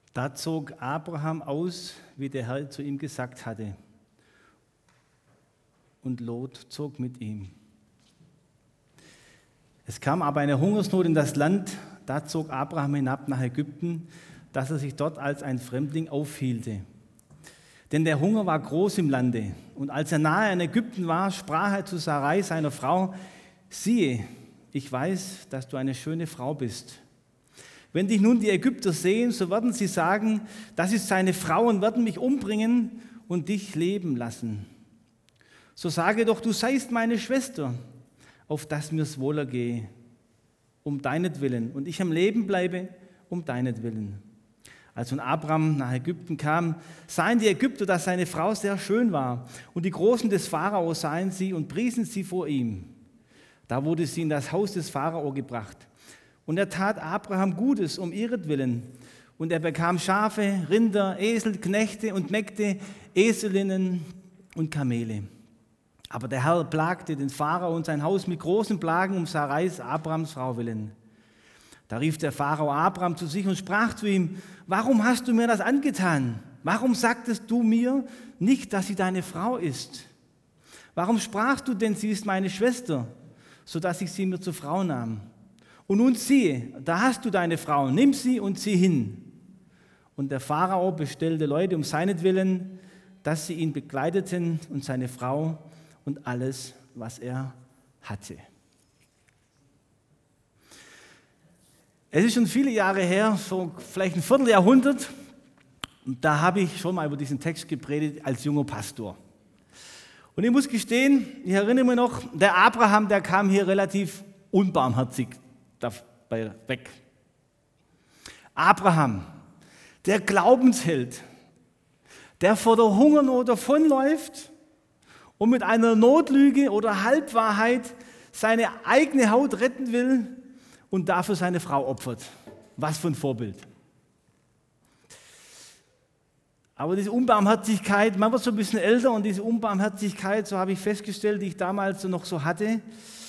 Da zog Abraham aus, wie der Herr zu ihm gesagt hatte. Und Lot zog mit ihm. Es kam aber eine Hungersnot in das Land, da zog Abraham hinab nach Ägypten, dass er sich dort als ein Fremdling aufhielte. Denn der Hunger war groß im Lande. Und als er nahe an Ägypten war, sprach er zu Sarai, seiner Frau: Siehe, ich weiß, dass du eine schöne Frau bist. Wenn dich nun die Ägypter sehen, so werden sie sagen, das ist seine Frau, und werden mich umbringen und dich leben lassen. So sage doch, du seist meine Schwester, auf dass mir's wohler gehe, um deinetwillen, und ich am Leben bleibe, um deinetwillen. Als nun Abraham nach Ägypten kam, sahen die Ägypter, dass seine Frau sehr schön war, und die Großen des Pharao sahen sie und priesen sie vor ihm. Da wurde sie in das Haus des Pharao gebracht. Und er tat Abraham Gutes um ihretwillen. Und er bekam Schafe, Rinder, Esel, Knechte und Mägde, Eselinnen und Kamele. Aber der Herr plagte den Pharao und sein Haus mit großen Plagen um Sarais, Abrahams Frau willen. Da rief der Pharao Abraham zu sich und sprach zu ihm: Warum hast du mir das angetan? Warum sagtest du mir nicht, dass sie deine Frau ist? Warum sprachst du denn, sie ist meine Schwester, sodass ich sie mir zur Frau nahm? Und nun siehe, da hast du deine Frau, nimm sie und zieh hin. Und der Pharao bestellte Leute um seinetwillen, dass sie ihn begleiteten und seine Frau und alles, was er hatte. Es ist schon viele Jahre her, so vielleicht ein Vierteljahrhundert, und da habe ich schon mal über diesen Text gepredigt als junger Pastor. Und ich muss gestehen, ich erinnere mich noch, der Abraham, der kam hier relativ unbarmherzig dabei weg. Abraham, der Glaubensheld, der vor der Hungersnot davonläuft und mit einer Notlüge oder Halbwahrheit seine eigene Haut retten will und dafür seine Frau opfert. Was für ein Vorbild. Aber diese Unbarmherzigkeit, man wird so ein bisschen älter, und diese Unbarmherzigkeit, so habe ich festgestellt, die ich damals noch so hatte,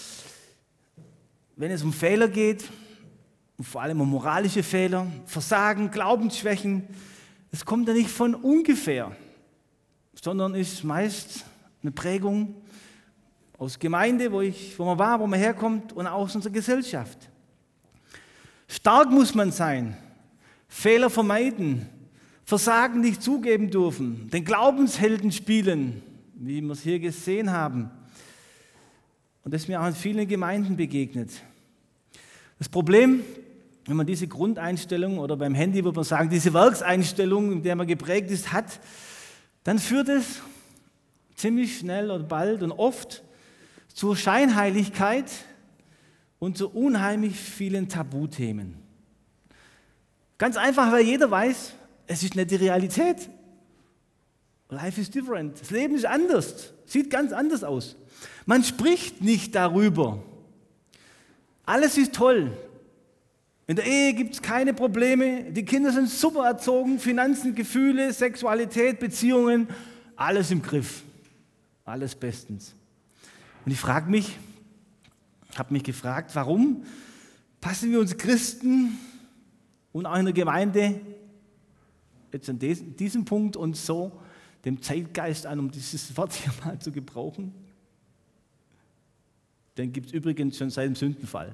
wenn es um Fehler geht, und vor allem um moralische Fehler, Versagen, Glaubensschwächen, es kommt ja nicht von ungefähr, sondern ist meist eine Prägung aus Gemeinde, wo man war, wo man herkommt, und auch aus unserer Gesellschaft. Stark muss man sein, Fehler vermeiden, Versagen nicht zugeben dürfen, den Glaubenshelden spielen, wie wir es hier gesehen haben. Und das ist mir auch in vielen Gemeinden begegnet. Das Problem, wenn man diese Grundeinstellung, oder beim Handy würde man sagen, diese Werkseinstellung, in der man geprägt ist, hat, dann führt es ziemlich schnell oder bald und oft zur Scheinheiligkeit und zu unheimlich vielen Tabuthemen. Ganz einfach, weil jeder weiß, es ist nicht die Realität. Life is different. Das Leben ist anders, sieht ganz anders aus. Man spricht nicht darüber. Alles ist toll. In der Ehe gibt es keine Probleme, die Kinder sind super erzogen, Finanzen, Gefühle, Sexualität, Beziehungen, alles im Griff. Alles bestens. Und ich habe mich gefragt, warum passen wir uns Christen und auch in der Gemeinde jetzt an diesem Punkt und so dem Zeitgeist an, um dieses Wort hier mal zu gebrauchen? Den gibt es übrigens schon seit dem Sündenfall.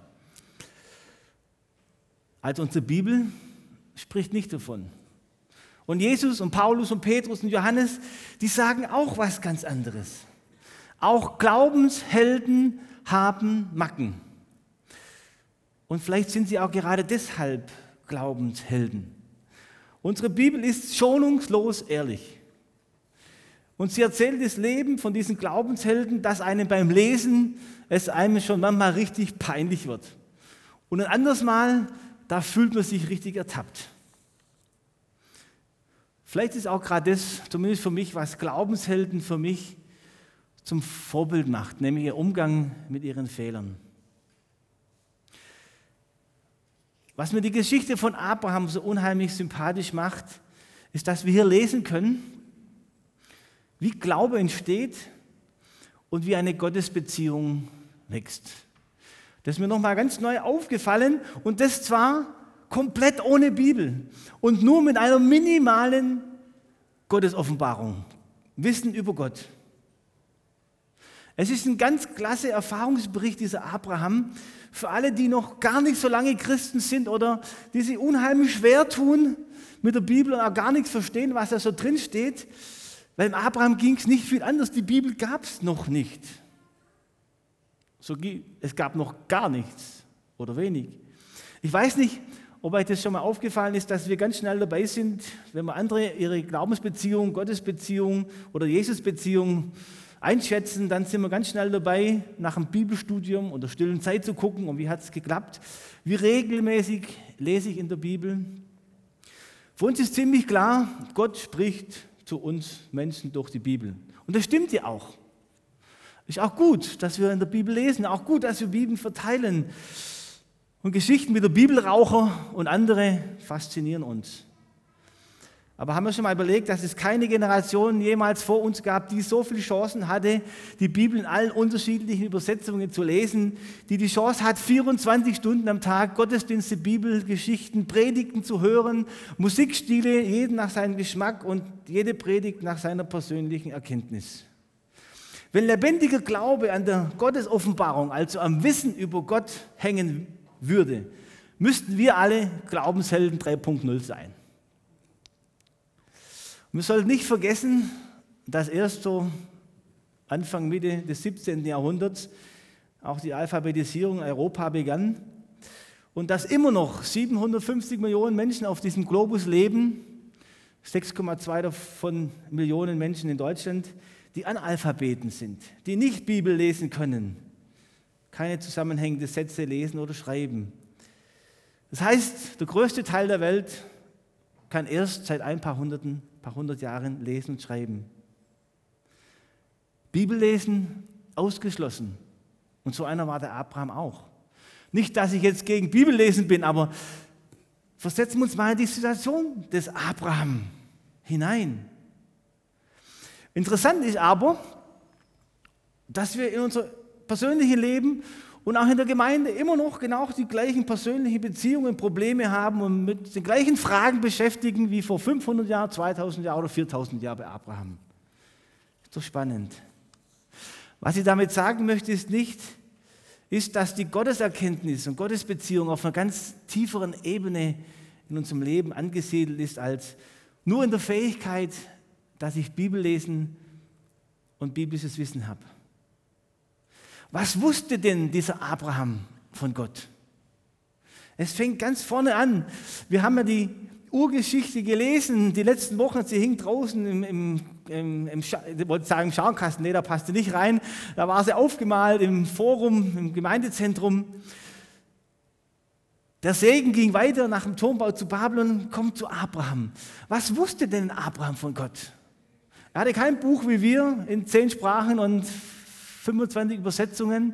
Also unsere Bibel spricht nicht davon. Und Jesus und Paulus und Petrus und Johannes, die sagen auch was ganz anderes. Auch Glaubenshelden haben Macken. Und vielleicht sind sie auch gerade deshalb Glaubenshelden. Unsere Bibel ist schonungslos ehrlich. Und sie erzählt das Leben von diesen Glaubenshelden, dass einem beim Lesen es einem schon manchmal richtig peinlich wird. Und ein anderes Mal, da fühlt man sich richtig ertappt. Vielleicht ist auch gerade das, zumindest für mich, was Glaubenshelden für mich zum Vorbild macht, nämlich ihr Umgang mit ihren Fehlern. Was mir die Geschichte von Abraham so unheimlich sympathisch macht, ist, dass wir hier lesen können, wie Glaube entsteht und wie eine Gottesbeziehung wächst. Das ist mir nochmal ganz neu aufgefallen, und das zwar komplett ohne Bibel und nur mit einer minimalen Gottesoffenbarung, Wissen über Gott. Es ist ein ganz klasse Erfahrungsbericht, dieser Abraham, für alle, die noch gar nicht so lange Christen sind oder die sich unheimlich schwer tun mit der Bibel und auch gar nichts verstehen, was da so drin steht. Weil im Abraham ging es nicht viel anders, die Bibel gab es noch nicht. Es gab noch gar nichts oder wenig. Ich weiß nicht, ob euch das schon mal aufgefallen ist, dass wir ganz schnell dabei sind, wenn wir andere ihre Glaubensbeziehung, Gottesbeziehung oder Jesusbeziehung einschätzen, dann sind wir ganz schnell dabei, nach dem Bibelstudium oder stillen Zeit zu gucken, und wie hat es geklappt. Wie regelmäßig lese ich in der Bibel. Für uns ist ziemlich klar, Gott spricht zu uns Menschen durch die Bibel. Und das stimmt ja auch. Ist auch gut, dass wir in der Bibel lesen, auch gut, dass wir Bibeln verteilen. Und Geschichten wie der Bibelraucher und andere faszinieren uns. Aber haben wir schon mal überlegt, dass es keine Generation jemals vor uns gab, die so viele Chancen hatte, die Bibel in allen unterschiedlichen Übersetzungen zu lesen, die die Chance hat, 24 Stunden am Tag Gottesdienste, Bibelgeschichten, Predigten zu hören, Musikstile, jeden nach seinem Geschmack und jede Predigt nach seiner persönlichen Erkenntnis. Wenn lebendiger Glaube an der Gottesoffenbarung, also am Wissen über Gott hängen würde, müssten wir alle Glaubenshelden 3.0 sein. Wir sollten nicht vergessen, dass erst so Anfang, Mitte des 17. Jahrhunderts auch die Alphabetisierung in Europa begann und dass immer noch 750 Millionen Menschen auf diesem Globus leben, 6,2 davon Millionen Menschen in Deutschland, die Analphabeten sind, die nicht Bibel lesen können, keine zusammenhängenden Sätze lesen oder schreiben. Das heißt, der größte Teil der Welt kann erst seit ein paar hundert Jahren lesen und schreiben. Bibellesen ausgeschlossen. Und so einer war der Abraham auch. Nicht, dass ich jetzt gegen Bibellesen bin, aber versetzen wir uns mal in die Situation des Abraham hinein. Interessant ist aber, dass wir in unserem persönlichen Leben und auch in der Gemeinde immer noch genau die gleichen persönlichen Beziehungen, Probleme haben und mit den gleichen Fragen beschäftigen wie vor 500 Jahren, 2000 Jahren oder 4000 Jahren bei Abraham. Ist doch spannend. Was ich damit sagen möchte, ist, dass die Gotteserkenntnis und Gottesbeziehung auf einer ganz tieferen Ebene in unserem Leben angesiedelt ist, als nur in der Fähigkeit, dass ich Bibel lesen und biblisches Wissen habe. Was wusste denn dieser Abraham von Gott? Es fängt ganz vorne an. Wir haben ja die Urgeschichte gelesen, die letzten Wochen, sie hing draußen ich wollte sagen Schaukasten, nee, da passte nicht rein. Da war sie aufgemalt im Forum, im Gemeindezentrum. Der Segen ging weiter nach dem Turmbau zu Babylon, kommt zu Abraham. Was wusste denn Abraham von Gott? Er hatte kein Buch wie wir in 10 Sprachen und 25 Übersetzungen.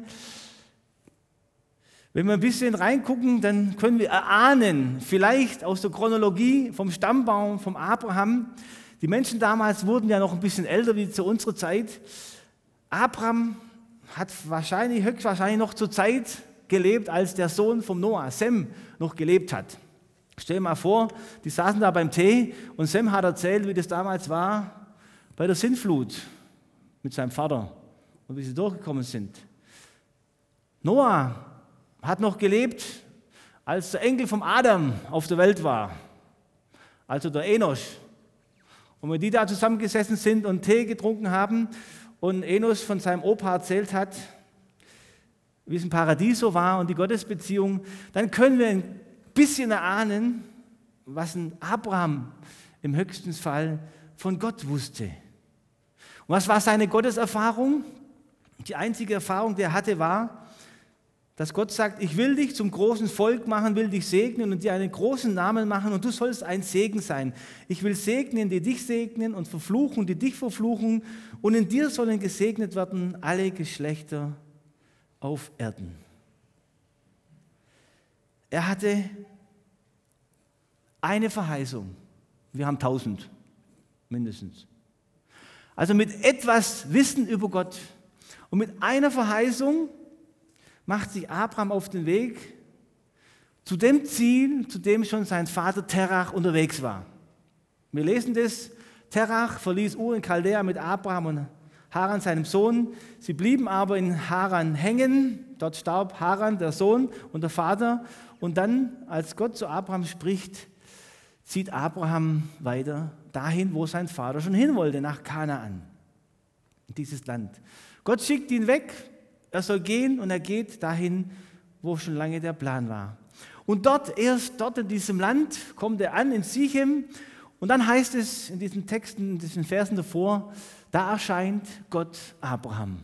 Wenn wir ein bisschen reingucken, dann können wir erahnen, vielleicht aus der Chronologie vom Stammbaum vom Abraham, die Menschen damals wurden ja noch ein bisschen älter wie zu unserer Zeit. Abraham hat höchstwahrscheinlich noch zur Zeit gelebt, als der Sohn vom Noah, Sem, noch gelebt hat. Stell dir mal vor, die saßen da beim Tee und Sem hat erzählt, wie das damals war bei der Sintflut mit seinem Vater und wie sie durchgekommen sind. Noah hat noch gelebt, als der Enkel vom Adam auf der Welt war, also der Enosch. Und wenn die da zusammengesessen sind und Tee getrunken haben und Enosch von seinem Opa erzählt hat, wie es im Paradies so war und die Gottesbeziehung, dann können wir ein bisschen erahnen, was ein Abraham im höchsten Fall von Gott wusste. Und was war seine Gotteserfahrung? Die einzige Erfahrung, die er hatte, war, dass Gott sagt, ich will dich zum großen Volk machen, will dich segnen und dir einen großen Namen machen und du sollst ein Segen sein. Ich will segnen, die dich segnen und verfluchen, die dich verfluchen und in dir sollen gesegnet werden alle Geschlechter auf Erden. Er hatte eine Verheißung. Wir haben 1000 mindestens. Also mit etwas Wissen über Gott und mit einer Verheißung macht sich Abraham auf den Weg zu dem Ziel, zu dem schon sein Vater Terach unterwegs war. Wir lesen das, Terach verließ Ur in Chaldea mit Abraham und Haran, seinem Sohn. Sie blieben aber in Haran hängen, dort starb Haran, der Sohn und der Vater. Und dann, als Gott zu Abraham spricht, zieht Abraham weiter dahin, wo sein Vater schon hin wollte, nach Kanaan, in dieses Land. Gott schickt ihn weg, er soll gehen und er geht dahin, wo schon lange der Plan war. Und erst dort in diesem Land kommt er an, in Sichem. Und dann heißt es in diesen Texten, in diesen Versen davor, da erscheint Gott Abraham.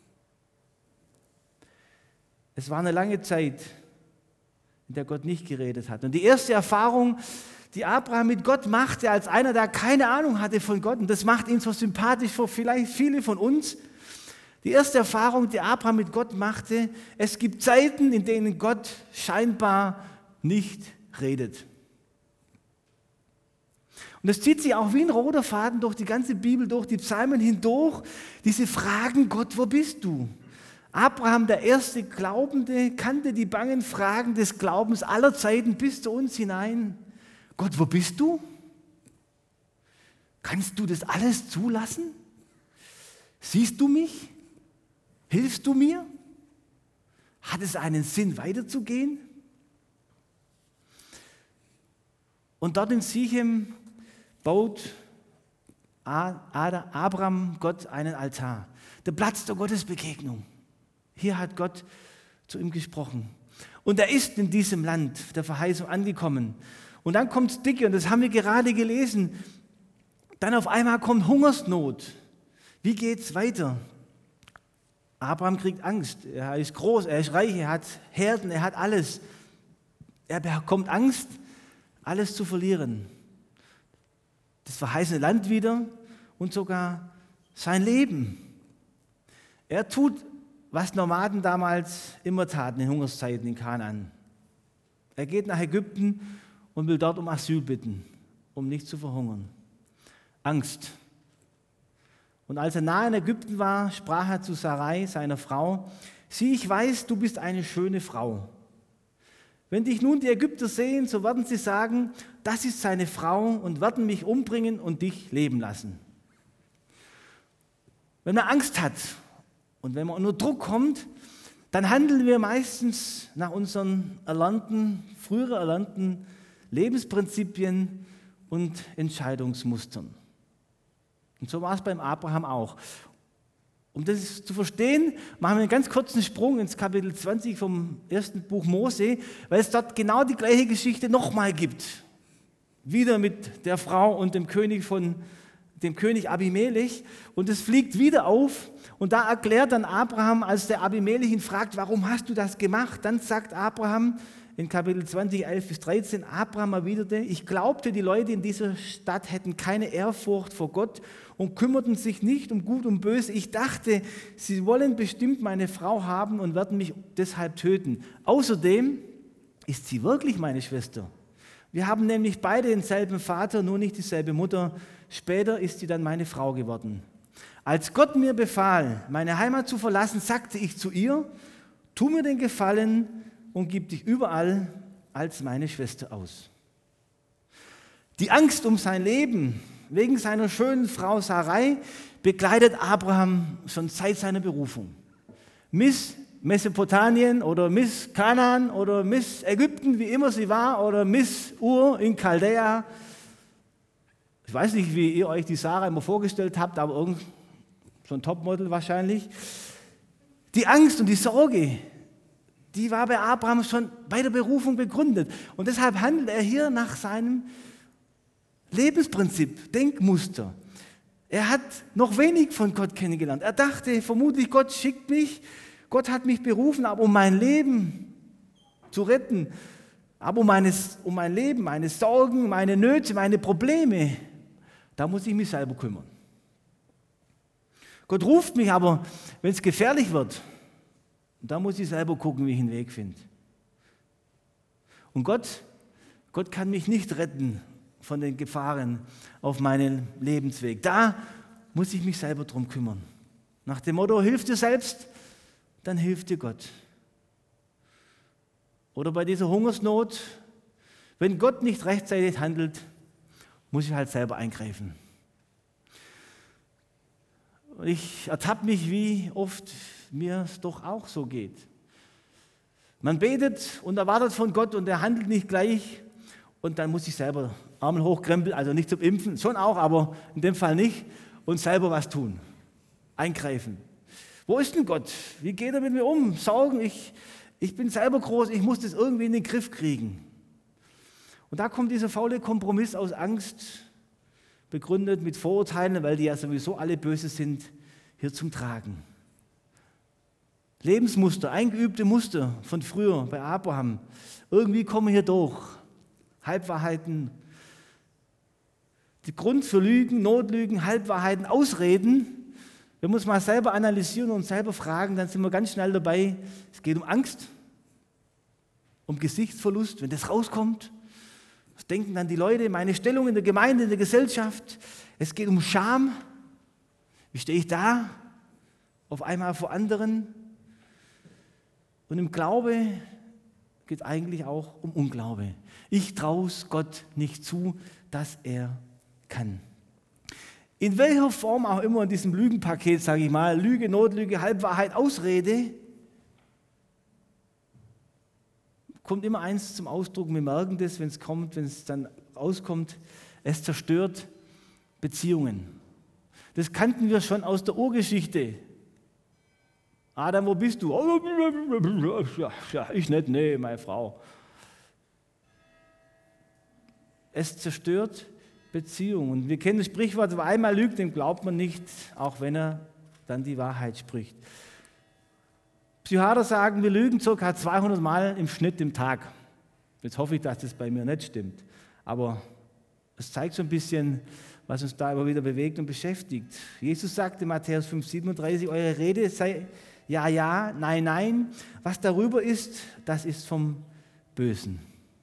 Es war eine lange Zeit, in der Gott nicht geredet hat. Und die erste Erfahrung, die Abraham mit Gott machte, als einer, der keine Ahnung hatte von Gott, und das macht ihn so sympathisch für vielleicht viele von uns, die erste Erfahrung, die Abraham mit Gott machte, es gibt Zeiten, in denen Gott scheinbar nicht redet. Und es zieht sich auch wie ein roter Faden durch die ganze Bibel, durch die Psalmen hindurch, diese Fragen, Gott, wo bist du? Abraham, der erste Glaubende, kannte die bangen Fragen des Glaubens aller Zeiten bis zu uns hinein. Gott, wo bist du? Kannst du das alles zulassen? Siehst du mich? Hilfst du mir? Hat es einen Sinn, weiterzugehen? Und dort in Sichem baut Abraham Gott einen Altar. Der Platz der Gottesbegegnung. Hier hat Gott zu ihm gesprochen. Und er ist in diesem Land der Verheißung angekommen. Und dann kommt es dicke, und das haben wir gerade gelesen. Dann auf einmal kommt Hungersnot. Wie geht es weiter? Abraham kriegt Angst. Er ist groß, er ist reich, er hat Herden, er hat alles. Er bekommt Angst, alles zu verlieren. Das verheißene Land wieder und sogar sein Leben. Er tut, was Nomaden damals immer taten in Hungerszeiten in Kanaan. Er geht nach Ägypten und will dort um Asyl bitten, um nicht zu verhungern. Angst. Und als er nahe in Ägypten war, sprach er zu Sarai, seiner Frau: Sieh, ich weiß, du bist eine schöne Frau. Wenn dich nun die Ägypter sehen, so werden sie sagen, das ist seine Frau, und werden mich umbringen und dich leben lassen. Wenn man Angst hat und wenn man unter Druck kommt, dann handeln wir meistens nach unseren früher erlernten Lebensprinzipien und Entscheidungsmustern. Und so war es beim Abraham auch. Um das zu verstehen, machen wir einen ganz kurzen Sprung ins Kapitel 20 vom ersten Buch Mose, weil es dort genau die gleiche Geschichte nochmal gibt. Wieder mit der Frau und dem König Abimelech. Und es fliegt wieder auf. Und da erklärt dann Abraham, als der Abimelech ihn fragt, warum hast du das gemacht? Dann sagt Abraham in Kapitel 20, 11 bis 13, Abraham erwiderte: Ich glaubte, die Leute in dieser Stadt hätten keine Ehrfurcht vor Gott und kümmerten sich nicht um Gut und Böse. Ich dachte, sie wollen bestimmt meine Frau haben und werden mich deshalb töten. Außerdem ist sie wirklich meine Schwester. Wir haben nämlich beide denselben Vater, nur nicht dieselbe Mutter. Später ist sie dann meine Frau geworden. Als Gott mir befahl, meine Heimat zu verlassen, sagte ich zu ihr: Tu mir den Gefallen und gib dich überall als meine Schwester aus. Die Angst um sein Leben wegen seiner schönen Frau Sarai begleitet Abraham schon seit seiner Berufung. Miss Mesopotamien oder Miss Kanaan oder Miss Ägypten, wie immer sie war, oder Miss Ur in Chaldea. Ich weiß nicht, wie ihr euch die Sarah immer vorgestellt habt, aber irgend so ein Topmodel wahrscheinlich. Die Angst und die Sorge, die war bei Abraham schon bei der Berufung begründet. Und deshalb handelt er hier nach seinem Lebensprinzip, Denkmuster. Er hat noch wenig von Gott kennengelernt. Er dachte vermutlich, Gott schickt mich, Gott hat mich berufen, aber um mein Leben zu retten, aber um mein Leben, meine Sorgen, meine Nöte, meine Probleme, da muss ich mich selber kümmern. Gott ruft mich aber, wenn es gefährlich wird, da muss ich selber gucken, wie ich einen Weg finde. Und Gott kann mich nicht retten von den Gefahren auf meinem Lebensweg. Da muss ich mich selber drum kümmern. Nach dem Motto, hilf dir selbst, dann hilft dir Gott. oder bei dieser Hungersnot, wenn Gott nicht rechtzeitig handelt, muss ich halt selber eingreifen. Ich ertappe mich, wie oft mir es doch auch so geht. Man betet und erwartet von Gott und er handelt nicht gleich und dann muss ich selber Arme hochkrempeln, also nicht zum Impfen, schon auch, aber in dem Fall nicht, und selber was tun, eingreifen. Wo ist denn Gott? Wie geht er mit mir um? Sorgen, ich bin selber groß, ich muss das irgendwie in den Griff kriegen. Und da kommt dieser faule Kompromiss aus Angst, begründet mit Vorurteilen, weil die ja sowieso alle böse sind, hier zum Tragen. Lebensmuster, eingeübte Muster von früher bei Abraham. Irgendwie kommen wir hier durch. Halbwahrheiten, die Grund für Lügen, Notlügen, Halbwahrheiten, Ausreden. Wenn wir uns mal selber analysieren und selber fragen, dann sind wir ganz schnell dabei. Es geht um Angst, um Gesichtsverlust, wenn das rauskommt. Was denken dann die Leute? Meine Stellung in der Gemeinde, in der Gesellschaft. Es geht um Scham. Wie stehe ich da? Auf einmal vor anderen. Und im Glaube geht es eigentlich auch um Unglaube. Ich traue es Gott nicht zu, dass er kann. In welcher Form auch immer in diesem Lügenpaket, sage ich mal, Lüge, Notlüge, Halbwahrheit, Ausrede, kommt immer eins zum Ausdruck. Wir merken das, wenn es dann rauskommt, es zerstört Beziehungen. Das kannten wir schon aus der Urgeschichte. Adam, wo bist du? Ja, ich nicht, nee, meine Frau. Es zerstört Beziehungen. Und wir kennen das Sprichwort, wer einmal lügt, dem glaubt man nicht, auch wenn er dann die Wahrheit spricht. Psychiater sagen, wir lügen ca. 200 Mal im Schnitt im Tag. Jetzt hoffe ich, dass das bei mir nicht stimmt. Aber es zeigt so ein bisschen, was uns da immer wieder bewegt und beschäftigt. Jesus sagte in Matthäus 5,37, eure Rede sei ja, ja, nein, nein. Was darüber ist, das ist vom Bösen.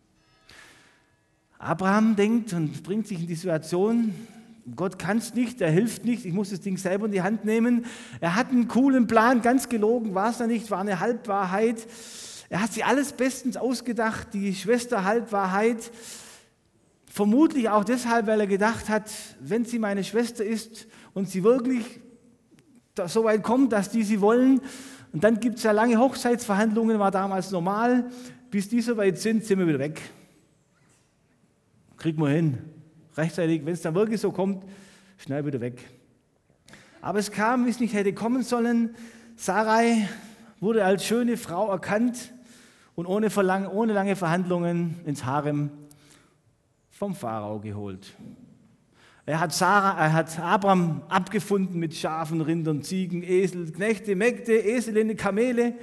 Abraham denkt und bringt sich in die Situation, Gott kann es nicht, er hilft nicht, ich muss das Ding selber in die Hand nehmen. Er hat einen coolen Plan, ganz gelogen war es ja nicht, war eine Halbwahrheit. Er hat sich alles bestens ausgedacht, die Schwester Halbwahrheit. Vermutlich auch deshalb, weil er gedacht hat, wenn sie meine Schwester ist und sie wirklich so weit kommt, dass die sie wollen, und dann gibt es ja lange Hochzeitsverhandlungen, war damals normal, bis die so weit sind wir wieder weg. Kriegen wir hin. Rechtzeitig, wenn es dann wirklich so kommt, schnell wieder weg. Aber es kam, wie es nicht hätte kommen sollen. Sarai wurde als schöne Frau erkannt und ohne lange Verhandlungen ins Harem vom Pharao geholt. Er hat Abraham abgefunden mit Schafen, Rindern, Ziegen, Esel, Knechte, Mägde, Eselinnen, Kamele.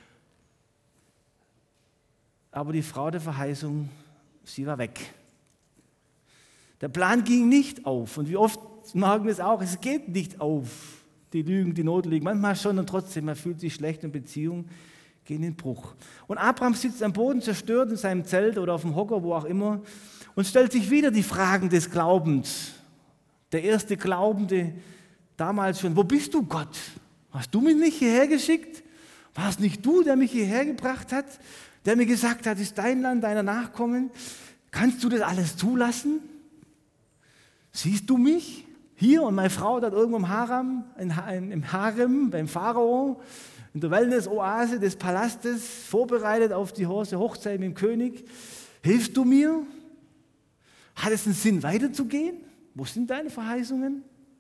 Aber die Frau der Verheißung, sie war weg. Der Plan ging nicht auf. Und wie oft merken wir es auch, es geht nicht auf. Die Lügen, die Notlügen, manchmal schon und trotzdem, man fühlt sich schlecht und Beziehungen gehen in Bruch. Und Abraham sitzt am Boden zerstört in seinem Zelt oder auf dem Hocker, wo auch immer, und stellt sich wieder die Fragen des Glaubens. Der erste Glaubende damals schon, wo bist du, Gott? Hast du mich nicht hierher geschickt? War es nicht du, der mich hierher gebracht hat? Der mir gesagt hat, ist dein Land, deiner Nachkommen? Kannst du das alles zulassen? Siehst du mich hier und meine Frau dort irgendwo im Harem, beim Pharao, in der Wellness-Oase des Palastes, vorbereitet auf die große Hochzeit mit dem König? Hilfst du mir? Hat es einen Sinn, weiterzugehen? Wo sind deine Verheißungen?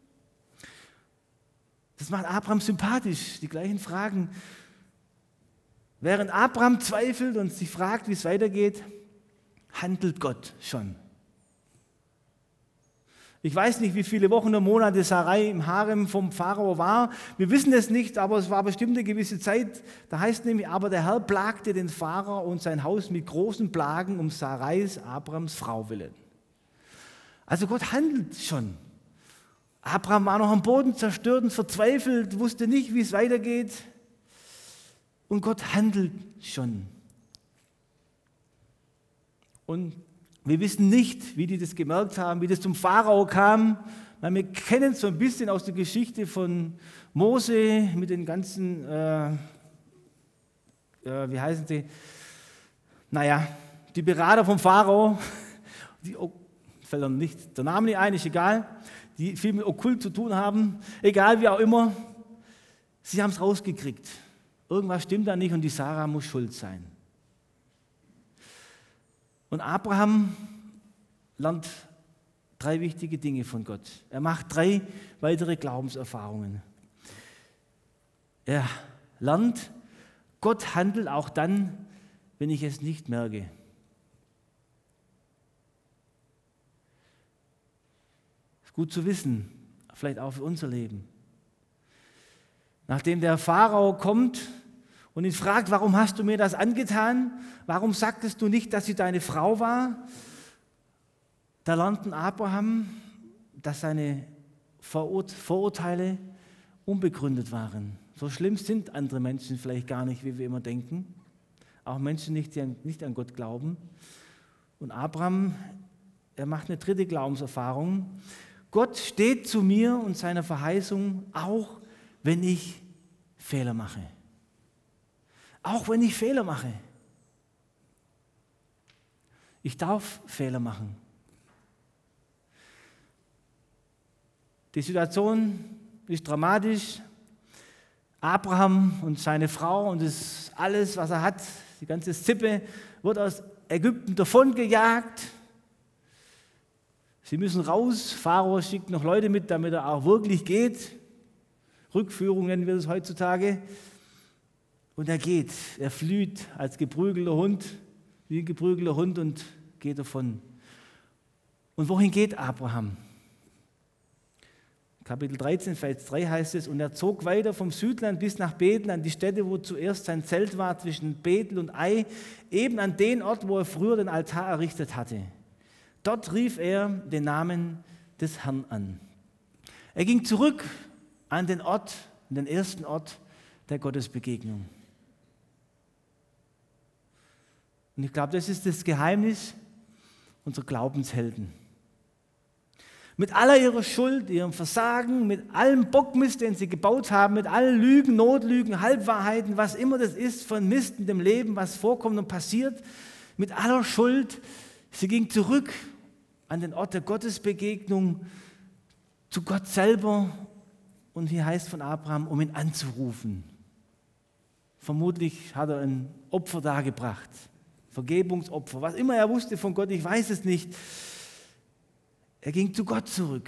Das macht Abraham sympathisch, die gleichen Fragen. Während Abraham zweifelt und sich fragt, wie es weitergeht, handelt Gott schon. Ich weiß nicht, wie viele Wochen oder Monate Sarai im Harem vom Pharao war. Wir wissen es nicht, aber es war bestimmt eine gewisse Zeit. Da heißt nämlich, aber der Herr plagte den Pharao und sein Haus mit großen Plagen um Sarais, Abrams Frau willen. Also Gott handelt schon. Abraham war noch am Boden zerstört und verzweifelt, wusste nicht, wie es weitergeht. Und Gott handelt schon. Und wir wissen nicht, wie die das gemerkt haben, wie das zum Pharao kam. Weil wir kennen es so ein bisschen aus der Geschichte von Mose mit den ganzen, wie heißen sie, Naja, die Berater vom Pharao, fällt mir nicht der Name nicht ein, ist egal, die viel mit Okkult zu tun haben, egal wie auch immer, sie haben es rausgekriegt. Irgendwas stimmt da nicht und die Sarah muss schuld sein. Und Abraham lernt 3 wichtige Dinge von Gott. Er macht 3 weitere Glaubenserfahrungen. Er lernt, Gott handelt auch dann, wenn ich es nicht merke. Ist gut zu wissen, vielleicht auch für unser Leben. Nachdem der Pharao kommt und ihn fragt, warum hast du mir das angetan? Warum sagtest du nicht, dass sie deine Frau war? Da lernt Abraham, dass seine Vorurteile unbegründet waren. So schlimm sind andere Menschen vielleicht gar nicht, wie wir immer denken. Auch Menschen, die nicht an Gott glauben. Und Abraham, er macht eine 3. Glaubenserfahrung. Gott steht zu mir und seiner Verheißung, auch wenn ich Fehler mache. Auch wenn ich Fehler mache. Ich darf Fehler machen. Die Situation ist dramatisch. Abraham und seine Frau und das alles, was er hat, die ganze Sippe, wird aus Ägypten davongejagt. Sie müssen raus. Pharao schickt noch Leute mit, damit er auch wirklich geht. Rückführung nennen wir das heutzutage. Und er geht. Er flieht als geprügelter Hund, wie ein geprügelter Hund und geht davon. Und wohin geht Abraham? Kapitel 13, Vers 3 heißt es, und er zog weiter vom Südland bis nach Bethel, an die Stätte, wo zuerst sein Zelt war, zwischen Bethel und Ai, eben an den Ort, wo er früher den Altar errichtet hatte. Dort rief er den Namen des Herrn an. Er ging zurück an den Ort, den ersten Ort der Gottesbegegnung. Und ich glaube, das ist das Geheimnis unserer Glaubenshelden. Mit aller ihrer Schuld, ihrem Versagen, mit allem Bockmist, den sie gebaut haben, mit allen Lügen, Notlügen, Halbwahrheiten, was immer das ist von Mist in dem Leben, was vorkommt und passiert, mit aller Schuld, sie ging zurück an den Ort der Gottesbegegnung, zu Gott selber und hier heißt von Abraham, um ihn anzurufen. Vermutlich hat er ein Opfer dargebracht, Vergebungsopfer, was immer er wusste von Gott, ich weiß es nicht. Er ging zu Gott zurück.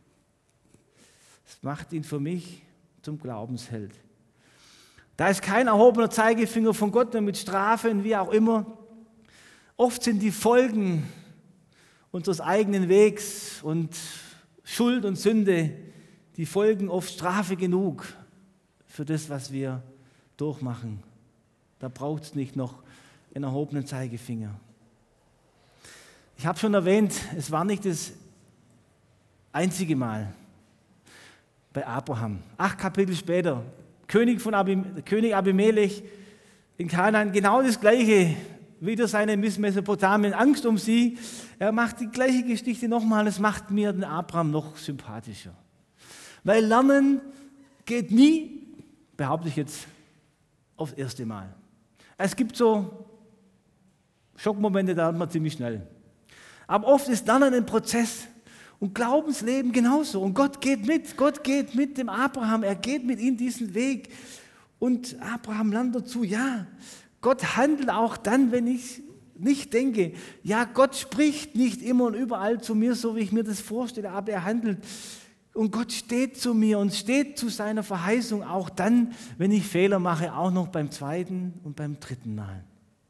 Das macht ihn für mich zum Glaubensheld. Da ist kein erhobener Zeigefinger von Gott mit Strafen, wie auch immer. Oft sind die Folgen unseres eigenen Wegs und Schuld und Sünde, die Folgen oft Strafe genug für das, was wir durchmachen. Da braucht es nicht noch einen erhobenen Zeigefinger. Ich habe schon erwähnt, es war nicht das einzige Mal bei Abraham. 8 Kapitel später, König Abimelech in Kanaan, genau das Gleiche, wieder seine Miss Mesopotamien, Angst um sie. Er macht die gleiche Geschichte nochmal, das macht mir den Abraham noch sympathischer. Weil Lernen geht nie, behaupte ich jetzt, aufs erste Mal. Es gibt so Schockmomente, da lernt man ziemlich schnell. Aber oft ist Lernen ein Prozess. Und Glaubensleben genauso. Und Gott geht mit dem Abraham, er geht mit ihm diesen Weg. Und Abraham lernt dazu, ja, Gott handelt auch dann, wenn ich nicht denke. Ja, Gott spricht nicht immer und überall zu mir, so wie ich mir das vorstelle, aber er handelt. Und Gott steht zu mir und steht zu seiner Verheißung auch dann, wenn ich Fehler mache, auch noch beim 2. und beim 3. Mal.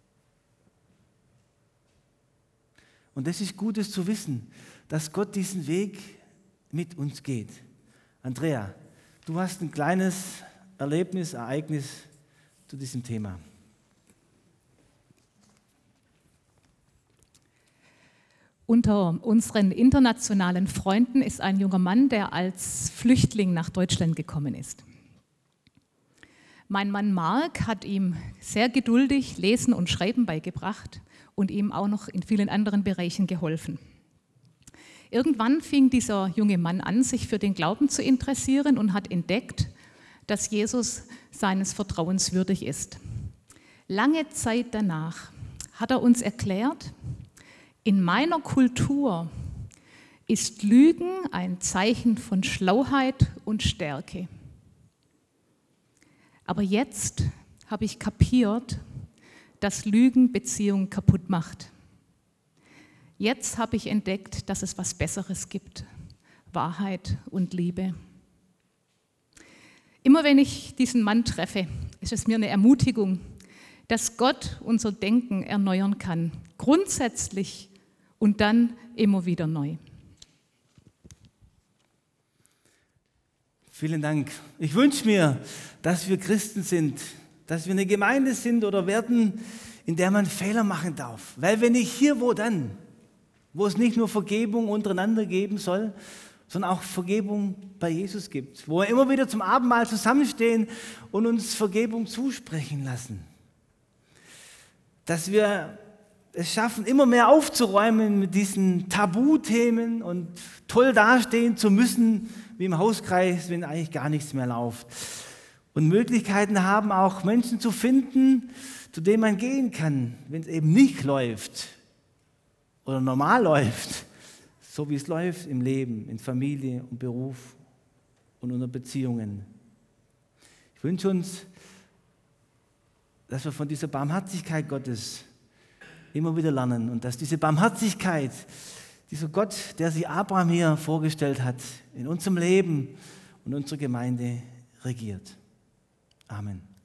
Und das ist Gutes zu wissen, dass Gott diesen Weg mit uns geht. Andrea, du hast ein kleines Ereignis zu diesem Thema. Unter unseren internationalen Freunden ist ein junger Mann, der als Flüchtling nach Deutschland gekommen ist. Mein Mann Mark hat ihm sehr geduldig Lesen und Schreiben beigebracht und ihm auch noch in vielen anderen Bereichen geholfen. Irgendwann fing dieser junge Mann an, sich für den Glauben zu interessieren und hat entdeckt, dass Jesus seines Vertrauens würdig ist. Lange Zeit danach hat er uns erklärt, in meiner Kultur ist Lügen ein Zeichen von Schlauheit und Stärke. Aber jetzt habe ich kapiert, dass Lügen Beziehungen kaputt macht. Jetzt habe ich entdeckt, dass es was Besseres gibt: Wahrheit und Liebe. Immer wenn ich diesen Mann treffe, ist es mir eine Ermutigung, dass Gott unser Denken erneuern kann, grundsätzlich und dann immer wieder neu. Vielen Dank. Ich wünsche mir, dass wir Christen sind, dass wir eine Gemeinde sind oder werden, in der man Fehler machen darf. Weil wenn nicht hier, wo dann? Wo es nicht nur Vergebung untereinander geben soll, sondern auch Vergebung bei Jesus gibt. Wo wir immer wieder zum Abendmahl zusammenstehen und uns Vergebung zusprechen lassen. Dass wir es schaffen, immer mehr aufzuräumen mit diesen Tabuthemen und toll dastehen zu müssen, wie im Hauskreis, wenn eigentlich gar nichts mehr läuft. Und Möglichkeiten haben, auch Menschen zu finden, zu denen man gehen kann, wenn es eben nicht läuft oder normal läuft, so wie es läuft im Leben, in Familie und Beruf und unter Beziehungen. Ich wünsche uns, dass wir von dieser Barmherzigkeit Gottes immer wieder lernen und dass diese Barmherzigkeit, dieser Gott, der sich Abraham hier vorgestellt hat, in unserem Leben und unserer Gemeinde regiert. Amen.